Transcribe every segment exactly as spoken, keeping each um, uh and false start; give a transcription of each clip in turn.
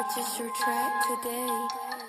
Purchase your track today.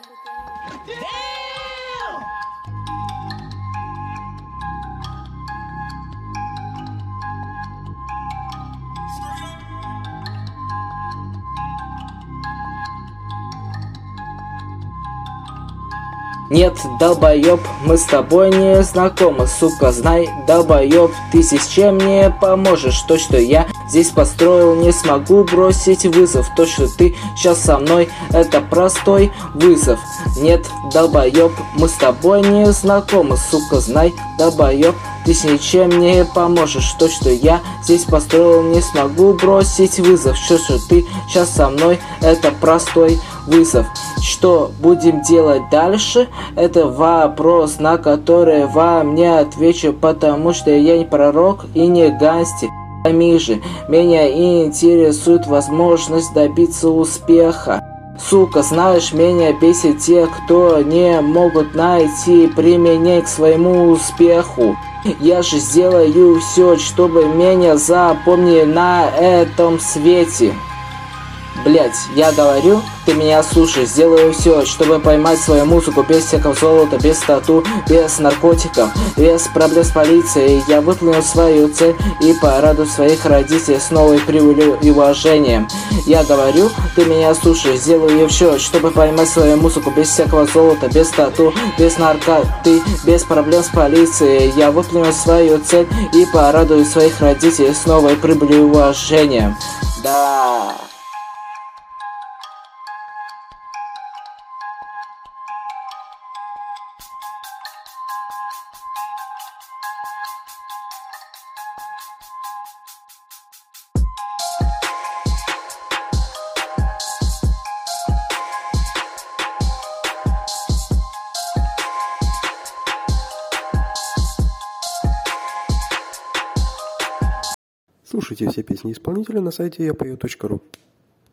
Нет, долбоёб, мы с тобой не знакомы, сука, знай, долбоёб, ты здесь чем мне поможешь? То, что я здесь построил, не смогу бросить вызов. То, что ты сейчас со мной, это простой вызов. Нет, долбоёб, мы с тобой не знакомы, сука, знай, долбоёб, ты с ничем не поможешь. То, что я здесь построил, не смогу бросить вызов. Что, что ты сейчас со мной, это простой вызов. Что будем делать дальше? Это вопрос, на который вам не отвечу, потому что я не пророк и не гангстер. Пойми же, меня интересует возможность добиться успеха. Сука, знаешь, меня бесит те, кто не могут найти применение к своему успеху. Я же сделаю все, чтобы меня запомнили на этом свете. Блять, я говорю, ты меня слушай, сделаю все, чтобы поймать свою музыку без всякого золота, без тату, без наркотиков, без проблем с полицией. Я выполню свою цель и порадую своих родителей с новой прибылью и уважением. Я говорю, ты меня слушай, сделаю все, чтобы поймать свою музыку без всякого золота, без тату, без наркоты, без проблем с полицией. Я выполню свою цель и порадую своих родителей с новой прибылью и уважением. Да. Слушайте все песни исполнителя на сайте я пою точка ру.